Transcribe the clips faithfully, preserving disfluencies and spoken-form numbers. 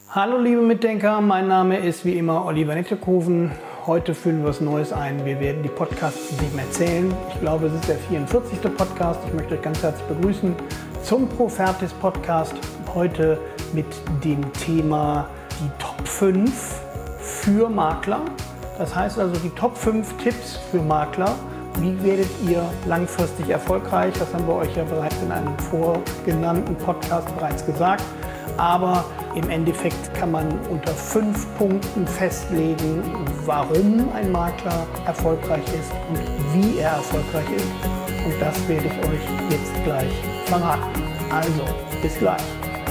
Hallo liebe Mitdenker, mein Name ist wie immer Oliver Nettekoven. Heute führen wir was Neues ein. Wir werden die Podcasts nicht mehr zählen. Ich glaube, es ist der vierundvierzigste Podcast. Ich möchte euch ganz herzlich begrüßen zum Profertis Podcast. Heute mit dem Thema die Top fünf für Makler. Das heißt also die Top fünf Tipps für Makler. Wie werdet ihr langfristig erfolgreich? Das haben wir euch ja bereits in einem vorgenannten Podcast bereits gesagt. Aber im Endeffekt kann man unter fünf Punkten festlegen, warum ein Makler erfolgreich ist und wie er erfolgreich ist. Und das werde ich euch jetzt gleich verraten. Also, bis gleich.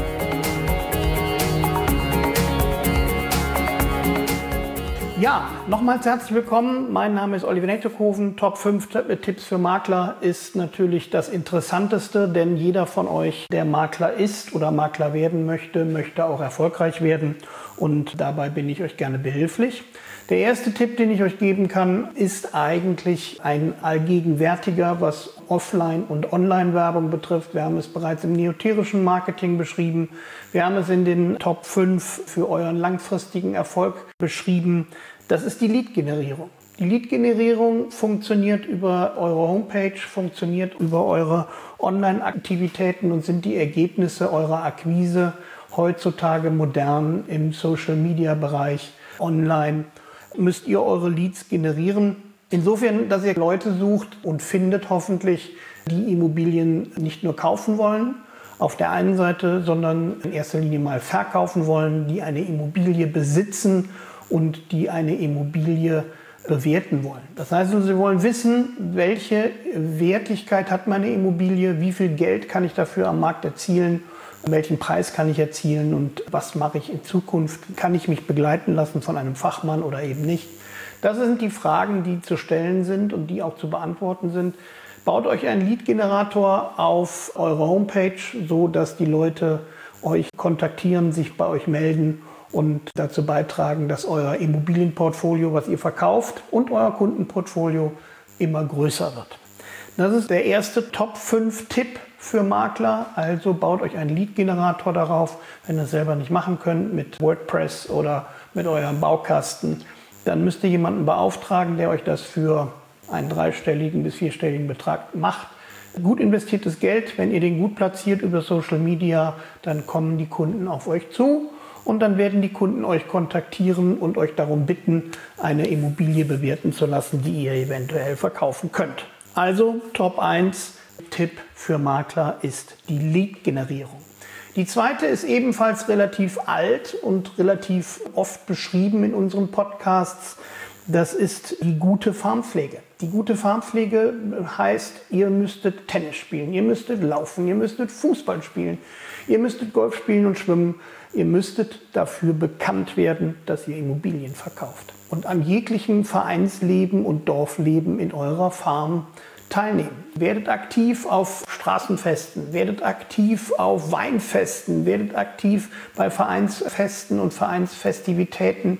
Ja, nochmals herzlich willkommen. Mein Name ist Oliver Nettekoven. Top fünf Tipps für Makler ist natürlich das Interessanteste, denn jeder von euch, der Makler ist oder Makler werden möchte, möchte auch erfolgreich werden und dabei bin ich euch gerne behilflich. Der erste Tipp, den ich euch geben kann, ist eigentlich ein allgegenwärtiger, was Offline- und Online-Werbung betrifft. Wir haben es bereits im neoterischen Marketing beschrieben. Wir haben es in den Top fünf für euren langfristigen Erfolg beschrieben. Das ist die Lead-Generierung. Die Lead-Generierung funktioniert über eure Homepage, funktioniert über eure Online-Aktivitäten und sind die Ergebnisse eurer Akquise heutzutage modern im Social-Media-Bereich online. Müsst ihr eure Leads generieren. Insofern, dass ihr Leute sucht und findet hoffentlich, die Immobilien nicht nur kaufen wollen, auf der einen Seite, sondern in erster Linie mal verkaufen wollen, die eine Immobilie besitzen und die eine Immobilie bewerten wollen. Das heißt, sie wollen wissen, welche Wertigkeit hat meine Immobilie, wie viel Geld kann ich dafür am Markt erzielen, welchen Preis kann ich erzielen und was mache ich in Zukunft, kann ich mich begleiten lassen von einem Fachmann oder eben nicht. Das sind die Fragen, die zu stellen sind und die auch zu beantworten sind. Baut euch einen Lead-Generator auf eure Homepage, so dass die Leute euch kontaktieren, sich bei euch melden und dazu beitragen, dass euer Immobilienportfolio, was ihr verkauft, und euer Kundenportfolio immer größer wird. Das ist der erste Top fünf Tipp für Makler. Also baut euch einen Lead-Generator darauf, wenn ihr es selber nicht machen könnt mit WordPress oder mit eurem Baukasten. Dann müsst ihr jemanden beauftragen, der euch das für einen dreistelligen bis vierstelligen Betrag macht. Gut investiertes Geld, wenn ihr den gut platziert über Social Media, dann kommen die Kunden auf euch zu und dann werden die Kunden euch kontaktieren und euch darum bitten, eine Immobilie bewerten zu lassen, die ihr eventuell verkaufen könnt. Also Top eins Tipp für Makler ist die Lead-Generierung. Die zweite ist ebenfalls relativ alt und relativ oft beschrieben in unseren Podcasts. Das ist die gute Farmpflege. Die gute Farmpflege heißt, ihr müsstet Tennis spielen, ihr müsstet laufen, ihr müsstet Fußball spielen, ihr müsstet Golf spielen und schwimmen. Ihr müsstet dafür bekannt werden, dass ihr Immobilien verkauft und an jeglichem Vereinsleben und Dorfleben in eurer Farm teilnehmen. Werdet aktiv auf Straßenfesten, werdet aktiv auf Weinfesten, werdet aktiv bei Vereinsfesten und Vereinsfestivitäten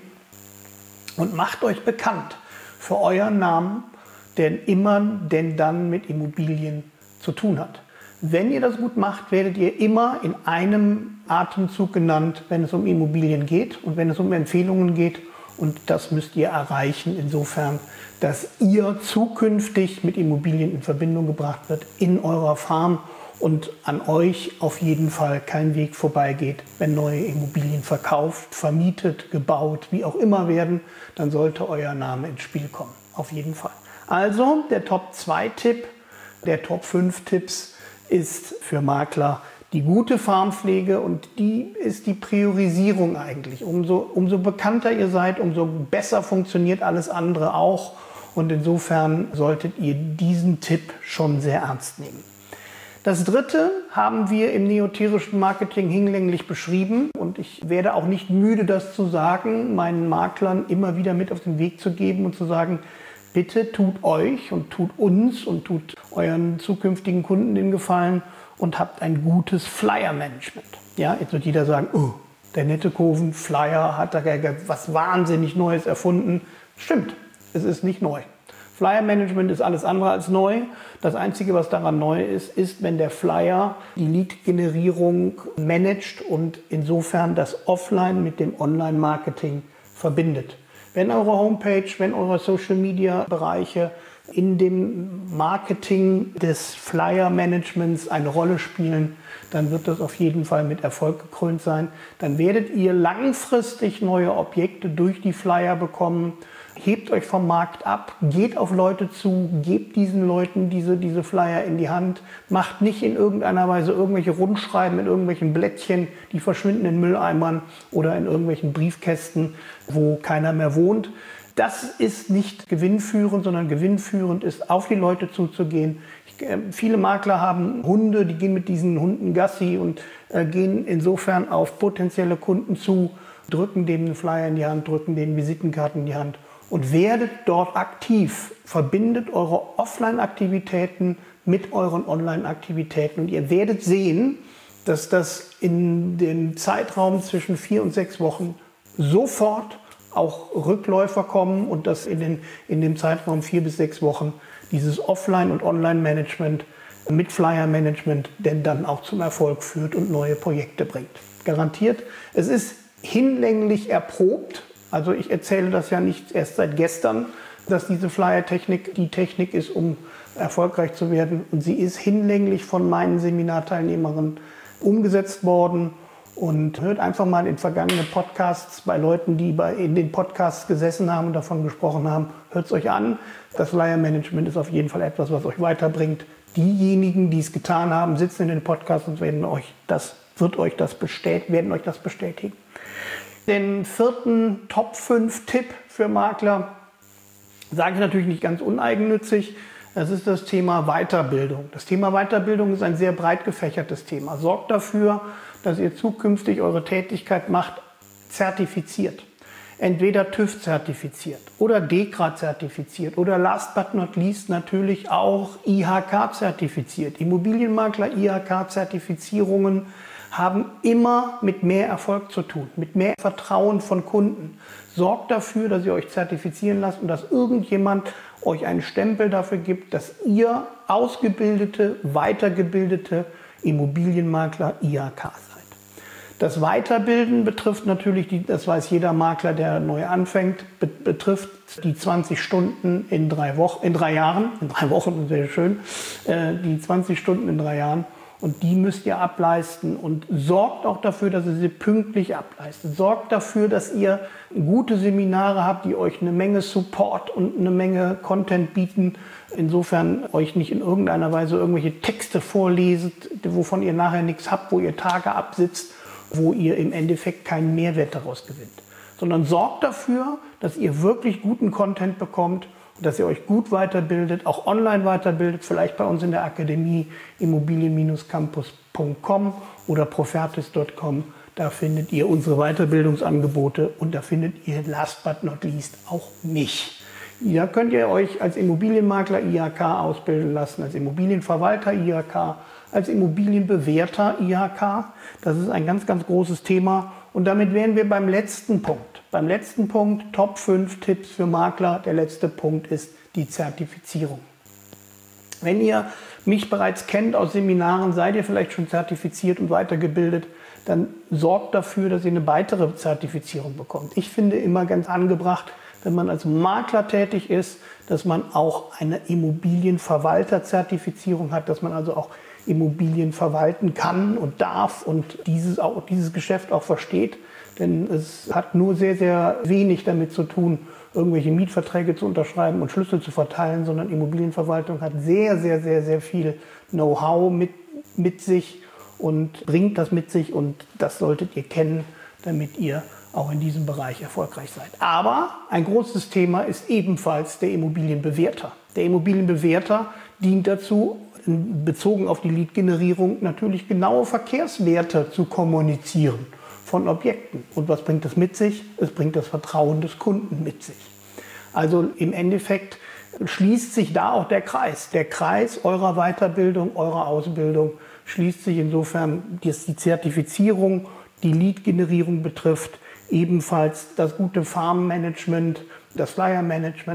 und macht euch bekannt für euren Namen, der immer denn dann mit Immobilien zu tun hat. Wenn ihr das gut macht, werdet ihr immer in einem Atemzug genannt, wenn es um Immobilien geht und wenn es um Empfehlungen geht. Und das müsst ihr erreichen insofern, dass ihr zukünftig mit Immobilien in Verbindung gebracht wird in eurer Farm und an euch auf jeden Fall kein Weg vorbeigeht. Wenn neue Immobilien verkauft, vermietet, gebaut, wie auch immer werden, dann sollte euer Name ins Spiel kommen. Auf jeden Fall. Also der Top zwei Tipp, der Top fünf Tipps ist für Makler die gute Farmpflege und die ist die Priorisierung eigentlich. Umso, umso bekannter ihr seid, umso besser funktioniert alles andere auch und insofern solltet ihr diesen Tipp schon sehr ernst nehmen. Das dritte haben wir im neoterischen Marketing hinlänglich beschrieben und ich werde auch nicht müde, das zu sagen, meinen Maklern immer wieder mit auf den Weg zu geben und zu sagen, bitte tut euch und tut uns und tut euren zukünftigen Kunden den Gefallen und habt ein gutes Flyer-Management. Ja, jetzt wird jeder sagen, oh, der Nettekoven Flyer hat da was wahnsinnig Neues erfunden. Stimmt, es ist nicht neu. Flyer Management ist alles andere als neu. Das Einzige, was daran neu ist, ist, wenn der Flyer die Lead-Generierung managt und insofern das Offline mit dem Online-Marketing verbindet. Wenn eure Homepage, wenn eure Social-Media-Bereiche in dem Marketing des Flyer-Managements eine Rolle spielen, dann wird das auf jeden Fall mit Erfolg gekrönt sein. Dann werdet ihr langfristig neue Objekte durch die Flyer bekommen. Hebt euch vom Markt ab, geht auf Leute zu, gebt diesen Leuten diese, diese Flyer in die Hand, macht nicht in irgendeiner Weise irgendwelche Rundschreiben in irgendwelchen Blättchen, die verschwinden in Mülleimern oder in irgendwelchen Briefkästen, wo keiner mehr wohnt. Das ist nicht gewinnführend, sondern gewinnführend ist, auf die Leute zuzugehen. Ich, äh, viele Makler haben Hunde, die gehen mit diesen Hunden Gassi und äh, gehen insofern auf potenzielle Kunden zu, drücken denen einen Flyer in die Hand, drücken denen Visitenkarten in die Hand und werdet dort aktiv. Verbindet eure Offline-Aktivitäten mit euren Online-Aktivitäten und ihr werdet sehen, dass das in dem Zeitraum zwischen vier und sechs Wochen sofort auch Rückläufer kommen und dass in, den, in dem Zeitraum vier bis sechs Wochen dieses Offline- und Online-Management mit Flyer-Management denn dann auch zum Erfolg führt und neue Projekte bringt. Garantiert. Es ist hinlänglich erprobt. Also ich erzähle das ja nicht erst seit gestern, dass diese Flyer-Technik die Technik ist, um erfolgreich zu werden. Und sie ist hinlänglich von meinen Seminarteilnehmerinnen umgesetzt worden. Und hört einfach mal in vergangene Podcasts bei Leuten, die bei, in den Podcasts gesessen haben und davon gesprochen haben. Hört es euch an. Das Flyer-Management ist auf jeden Fall etwas, was euch weiterbringt. Diejenigen, die es getan haben, sitzen in den Podcasts und werden euch das, wird euch das bestät, werden euch das bestätigen. Den vierten Top fünf Tipp für Makler sage ich natürlich nicht ganz uneigennützig. Das ist das Thema Weiterbildung. Das Thema Weiterbildung ist ein sehr breit gefächertes Thema. Sorgt dafür, dass ihr zukünftig eure Tätigkeit macht, zertifiziert. Entweder TÜV zertifiziert oder DEKRA zertifiziert oder last but not least natürlich auch I H K zertifiziert. Immobilienmakler I H K Zertifizierungen haben immer mit mehr Erfolg zu tun, mit mehr Vertrauen von Kunden. Sorgt dafür, dass ihr euch zertifizieren lasst und dass irgendjemand euch einen Stempel dafür gibt, dass ihr ausgebildete, weitergebildete Immobilienmakler I H K seid. Das Weiterbilden betrifft natürlich, die, das weiß jeder Makler, der neu anfängt, be betrifft die zwanzig Stunden in drei Wochen, in drei Jahren, in drei Wochen, sehr schön, äh, die zwanzig Stunden in drei Jahren. Und die müsst ihr ableisten und sorgt auch dafür, dass ihr sie pünktlich ableistet. Sorgt dafür, dass ihr gute Seminare habt, die euch eine Menge Support und eine Menge Content bieten. Insofern euch nicht in irgendeiner Weise irgendwelche Texte vorleset, wovon ihr nachher nichts habt, wo ihr Tage absitzt, wo ihr im Endeffekt keinen Mehrwert daraus gewinnt. Sondern sorgt dafür, dass ihr wirklich guten Content bekommt, dass ihr euch gut weiterbildet, auch online weiterbildet, vielleicht bei uns in der Akademie immobilien campus punkt com oder profertis punkt com. Da findet ihr unsere Weiterbildungsangebote und da findet ihr last but not least auch mich. Da könnt ihr euch als Immobilienmakler I H K ausbilden lassen, als Immobilienverwalter I H K, als Immobilienbewerter I H K. Das ist ein ganz, ganz großes Thema. Und damit wären wir beim letzten Punkt. Beim letzten Punkt, Top fünf Tipps für Makler. Der letzte Punkt ist die Zertifizierung. Wenn ihr mich bereits kennt aus Seminaren, seid ihr vielleicht schon zertifiziert und weitergebildet, dann sorgt dafür, dass ihr eine weitere Zertifizierung bekommt. Ich finde immer ganz angebracht, wenn man als Makler tätig ist, dass man auch eine Immobilienverwalter-Zertifizierung hat, dass man also auch Immobilien verwalten kann und darf und dieses, auch, dieses Geschäft auch versteht. Denn es hat nur sehr, sehr wenig damit zu tun, irgendwelche Mietverträge zu unterschreiben und Schlüssel zu verteilen, sondern Immobilienverwaltung hat sehr, sehr, sehr, sehr viel Know-how mit, mit sich und bringt das mit sich und das solltet ihr kennen, damit ihr auch in diesem Bereich erfolgreich seid. Aber ein großes Thema ist ebenfalls der Immobilienbewerter. Der Immobilienbewerter dient dazu, bezogen auf die Lead-Generierung, natürlich genaue Verkehrswerte zu kommunizieren von Objekten. Und was bringt das mit sich? Es bringt das Vertrauen des Kunden mit sich. Also im Endeffekt schließt sich da auch der Kreis. Der Kreis eurer Weiterbildung, eurer Ausbildung schließt sich insofern, dass die Zertifizierung, die Lead-Generierung betrifft, ebenfalls das gute Farmmanagement, das Flyer-Management.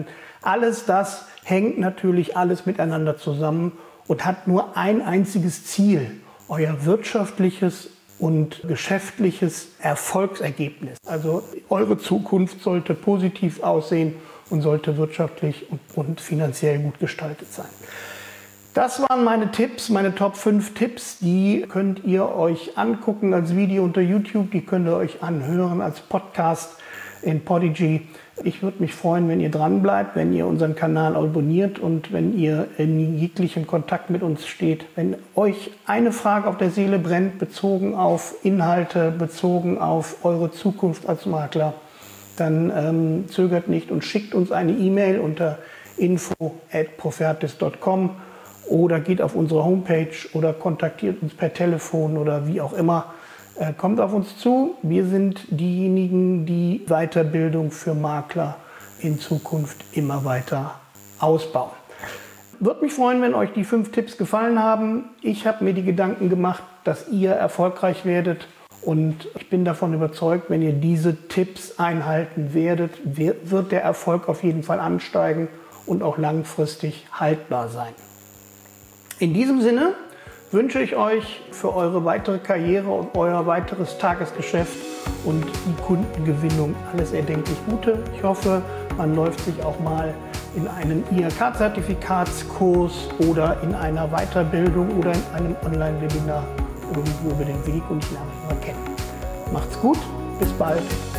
Alles das hängt natürlich alles miteinander zusammen und hat nur ein einziges Ziel: euer wirtschaftliches und geschäftliches Erfolgsergebnis. Also eure Zukunft sollte positiv aussehen und sollte wirtschaftlich und, und finanziell gut gestaltet sein. Das waren meine Tipps, meine Top fünf Tipps. Die könnt ihr euch angucken als Video unter YouTube. Die könnt ihr euch anhören als Podcast in Podigy. Ich würde mich freuen, wenn ihr dran bleibt, wenn ihr unseren Kanal abonniert und wenn ihr in jeglichem Kontakt mit uns steht. Wenn euch eine Frage auf der Seele brennt, bezogen auf Inhalte, bezogen auf eure Zukunft als Makler, dann ähm, zögert nicht und schickt uns eine E-Mail unter info at profertis punkt com oder geht auf unsere Homepage oder kontaktiert uns per Telefon oder wie auch immer. Äh, kommt auf uns zu. Wir sind diejenigen, die Weiterbildung für Makler in Zukunft immer weiter ausbauen. Würde mich freuen, wenn euch die fünf Tipps gefallen haben. Ich habe mir die Gedanken gemacht, dass ihr erfolgreich werdet. Und ich bin davon überzeugt, wenn ihr diese Tipps einhalten werdet, wird der Erfolg auf jeden Fall ansteigen und auch langfristig haltbar sein. In diesem Sinne wünsche ich euch für eure weitere Karriere und euer weiteres Tagesgeschäft und die Kundengewinnung alles erdenklich Gute. Ich hoffe, man läuft sich auch mal in einem I H K-Zertifikatskurs oder in einer Weiterbildung oder in einem Online-Webinar irgendwo über den Weg und ich lerne euch mal kennen. Macht's gut, bis bald.